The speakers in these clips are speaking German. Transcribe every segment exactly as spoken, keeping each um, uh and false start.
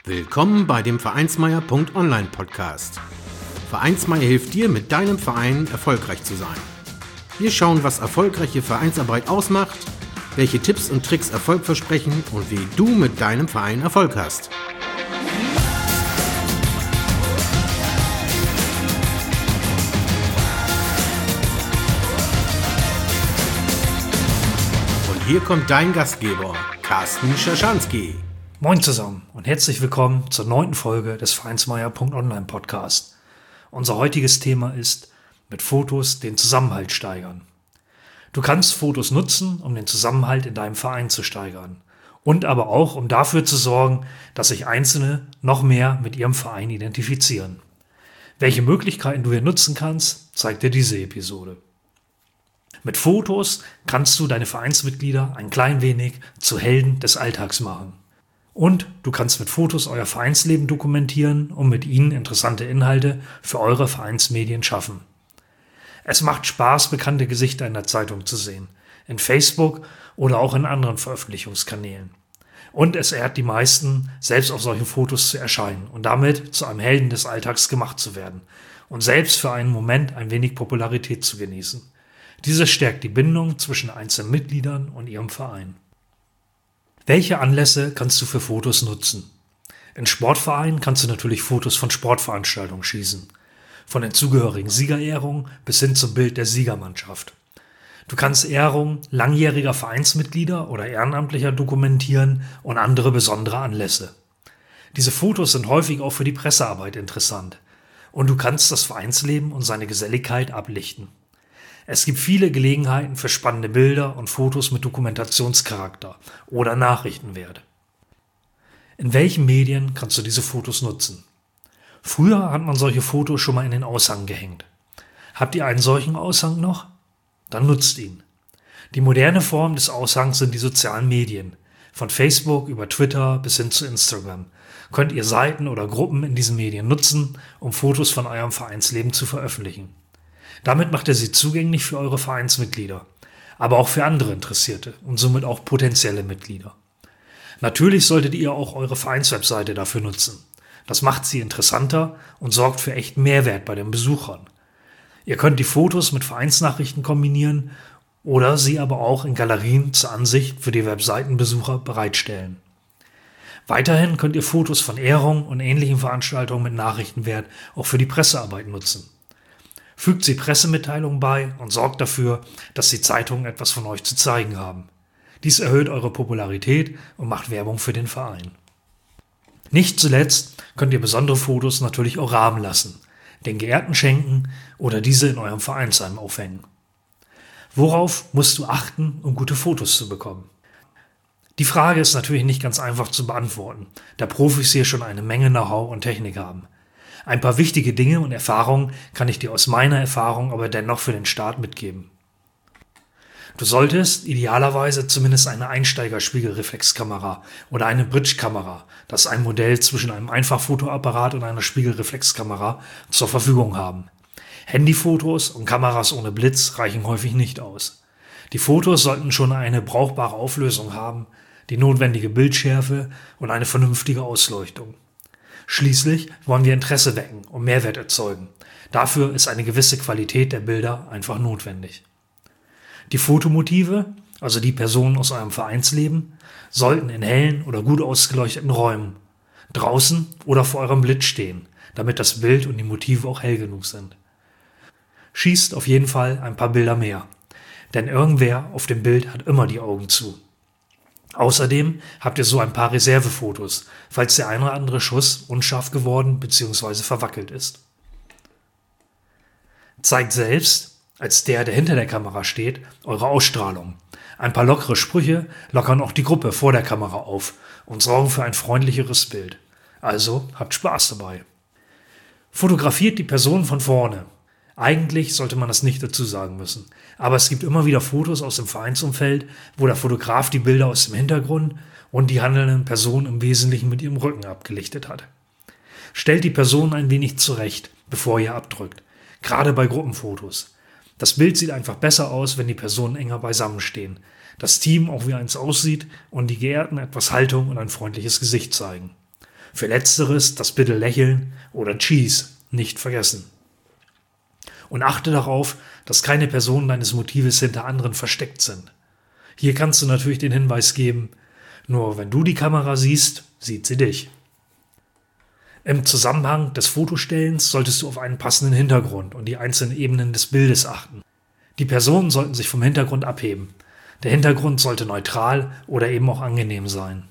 Willkommen bei dem Vereinsmeier Punkt online Podcast. Vereinsmeier hilft dir, mit deinem Verein erfolgreich zu sein. Wir schauen, was erfolgreiche Vereinsarbeit ausmacht, welche Tipps und Tricks Erfolg versprechen und wie du mit deinem Verein Erfolg hast. Und hier kommt dein Gastgeber, Carsten Schaschanski. Moin zusammen und herzlich willkommen zur neunten Folge des Vereinsmeier Punkt online Podcast. Unser heutiges Thema ist: mit Fotos den Zusammenhalt steigern. Du kannst Fotos nutzen, um den Zusammenhalt in deinem Verein zu steigern und aber auch, um dafür zu sorgen, dass sich Einzelne noch mehr mit ihrem Verein identifizieren. Welche Möglichkeiten du hier nutzen kannst, zeigt dir diese Episode. Mit Fotos kannst du deine Vereinsmitglieder ein klein wenig zu Helden des Alltags machen. Und du kannst mit Fotos euer Vereinsleben dokumentieren und mit ihnen interessante Inhalte für eure Vereinsmedien schaffen. Es macht Spaß, bekannte Gesichter in der Zeitung zu sehen, in Facebook oder auch in anderen Veröffentlichungskanälen. Und es ehrt die meisten, selbst auf solchen Fotos zu erscheinen und damit zu einem Helden des Alltags gemacht zu werden und selbst für einen Moment ein wenig Popularität zu genießen. Dieses stärkt die Bindung zwischen einzelnen Mitgliedern und ihrem Verein. Welche Anlässe kannst du für Fotos nutzen? In Sportvereinen kannst du natürlich Fotos von Sportveranstaltungen schießen, von den zugehörigen Siegerehrungen bis hin zum Bild der Siegermannschaft. Du kannst Ehrungen langjähriger Vereinsmitglieder oder Ehrenamtlicher dokumentieren und andere besondere Anlässe. Diese Fotos sind häufig auch für die Pressearbeit interessant und du kannst das Vereinsleben und seine Geselligkeit ablichten. Es gibt viele Gelegenheiten für spannende Bilder und Fotos mit Dokumentationscharakter oder Nachrichtenwert. In welchen Medien kannst du diese Fotos nutzen? Früher hat man solche Fotos schon mal in den Aushang gehängt. Habt ihr einen solchen Aushang noch? Dann nutzt ihn. Die moderne Form des Aushangs sind die sozialen Medien. Von Facebook über Twitter bis hin zu Instagram könnt ihr Seiten oder Gruppen in diesen Medien nutzen, um Fotos von eurem Vereinsleben zu veröffentlichen. Damit macht ihr sie zugänglich für eure Vereinsmitglieder, aber auch für andere Interessierte und somit auch potenzielle Mitglieder. Natürlich solltet ihr auch eure Vereinswebseite dafür nutzen. Das macht sie interessanter und sorgt für echten Mehrwert bei den Besuchern. Ihr könnt die Fotos mit Vereinsnachrichten kombinieren oder sie aber auch in Galerien zur Ansicht für die Webseitenbesucher bereitstellen. Weiterhin könnt ihr Fotos von Ehrungen und ähnlichen Veranstaltungen mit Nachrichtenwert auch für die Pressearbeit nutzen. Fügt sie Pressemitteilungen bei und sorgt dafür, dass die Zeitungen etwas von euch zu zeigen haben. Dies erhöht eure Popularität und macht Werbung für den Verein. Nicht zuletzt könnt ihr besondere Fotos natürlich auch rahmen lassen, den Geehrten schenken oder diese in eurem Vereinsheim aufhängen. Worauf musst du achten, um gute Fotos zu bekommen? Die Frage ist natürlich nicht ganz einfach zu beantworten, da Profis hier schon eine Menge Know-how und Technik haben. Ein paar wichtige Dinge und Erfahrungen kann ich dir aus meiner Erfahrung aber dennoch für den Start mitgeben. Du solltest idealerweise zumindest eine Einsteiger-Spiegelreflexkamera oder eine Bridge-Kamera, das ist ein Modell zwischen einem Einfachfotoapparat und einer Spiegelreflexkamera, zur Verfügung haben. Handyfotos und Kameras ohne Blitz reichen häufig nicht aus. Die Fotos sollten schon eine brauchbare Auflösung haben, die notwendige Bildschärfe und eine vernünftige Ausleuchtung. Schließlich wollen wir Interesse wecken und Mehrwert erzeugen. Dafür ist eine gewisse Qualität der Bilder einfach notwendig. Die Fotomotive, also die Personen aus eurem Vereinsleben, sollten in hellen oder gut ausgeleuchteten Räumen, draußen oder vor eurem Blitz stehen, damit das Bild und die Motive auch hell genug sind. Schießt auf jeden Fall ein paar Bilder mehr, denn irgendwer auf dem Bild hat immer die Augen zu. Außerdem habt ihr so ein paar Reservefotos, falls der ein oder andere Schuss unscharf geworden bzw. verwackelt ist. Zeigt selbst, als der, der hinter der Kamera steht, eure Ausstrahlung. Ein paar lockere Sprüche lockern auch die Gruppe vor der Kamera auf und sorgen für ein freundlicheres Bild. Also habt Spaß dabei. Fotografiert die Person von vorne. Eigentlich sollte man das nicht dazu sagen müssen, aber es gibt immer wieder Fotos aus dem Vereinsumfeld, wo der Fotograf die Bilder aus dem Hintergrund und die handelnden Personen im Wesentlichen mit ihrem Rücken abgelichtet hat. Stellt die Person ein wenig zurecht, bevor ihr abdrückt, gerade bei Gruppenfotos. Das Bild sieht einfach besser aus, wenn die Personen enger beisammen stehen, das Team auch wie eins aussieht und die Geehrten etwas Haltung und ein freundliches Gesicht zeigen. Für letzteres das bitte Lächeln oder Cheese nicht vergessen. Und achte darauf, dass keine Personen deines Motives hinter anderen versteckt sind. Hier kannst du natürlich den Hinweis geben, nur wenn du die Kamera siehst, sieht sie dich. Im Zusammenhang des Fotostellens solltest du auf einen passenden Hintergrund und die einzelnen Ebenen des Bildes achten. Die Personen sollten sich vom Hintergrund abheben. Der Hintergrund sollte neutral oder eben auch angenehm sein.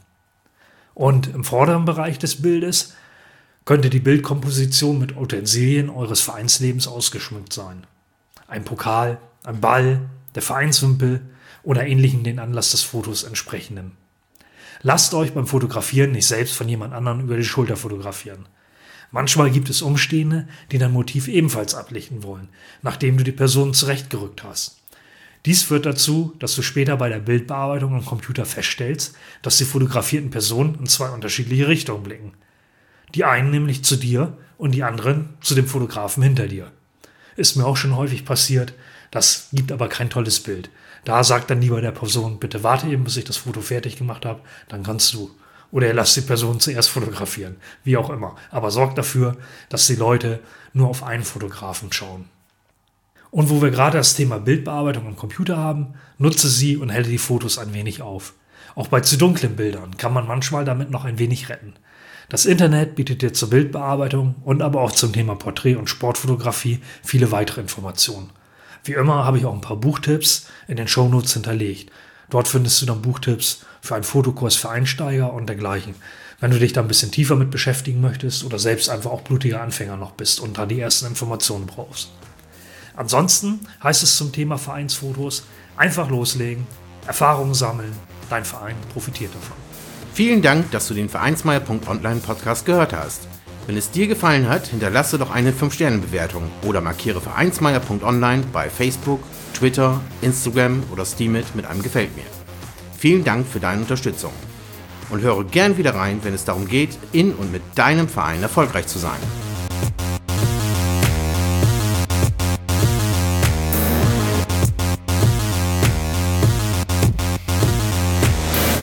Und im vorderen Bereich des Bildes könnte die Bildkomposition mit Utensilien eures Vereinslebens ausgeschmückt sein. Ein Pokal, ein Ball, der Vereinswimpel oder ähnlichen den Anlass des Fotos entsprechenden. Lasst euch beim Fotografieren nicht selbst von jemand anderem über die Schulter fotografieren. Manchmal gibt es Umstehende, die dein Motiv ebenfalls ablichten wollen, nachdem du die Person zurechtgerückt hast. Dies führt dazu, dass du später bei der Bildbearbeitung am Computer feststellst, dass die fotografierten Personen in zwei unterschiedliche Richtungen blicken. Die einen nämlich zu dir und die anderen zu dem Fotografen hinter dir. Ist mir auch schon häufig passiert, das gibt aber kein tolles Bild. Da sagt dann lieber der Person, bitte warte eben, bis ich das Foto fertig gemacht habe, dann kannst du. Oder ihr lasst die Person zuerst fotografieren, wie auch immer. Aber sorgt dafür, dass die Leute nur auf einen Fotografen schauen. Und wo wir gerade das Thema Bildbearbeitung am Computer haben, nutze sie und helle die Fotos ein wenig auf. Auch bei zu dunklen Bildern kann man manchmal damit noch ein wenig retten. Das Internet bietet dir zur Bildbearbeitung und aber auch zum Thema Porträt- und Sportfotografie viele weitere Informationen. Wie immer habe ich auch ein paar Buchtipps in den Shownotes hinterlegt. Dort findest du dann Buchtipps für einen Fotokurs für Einsteiger und dergleichen. Wenn du dich da ein bisschen tiefer mit beschäftigen möchtest oder selbst einfach auch blutiger Anfänger noch bist und da die ersten Informationen brauchst. Ansonsten heißt es zum Thema Vereinsfotos einfach loslegen, Erfahrungen sammeln, dein Verein profitiert davon. Vielen Dank, dass du den Vereinsmeier Punkt online Podcast gehört hast. Wenn es dir gefallen hat, hinterlasse doch eine fünf Sterne Bewertung oder markiere Vereinsmeier Punkt online bei Facebook, Twitter, Instagram oder Steemit mit einem Gefällt mir. Vielen Dank für deine Unterstützung und höre gern wieder rein, wenn es darum geht, in und mit deinem Verein erfolgreich zu sein.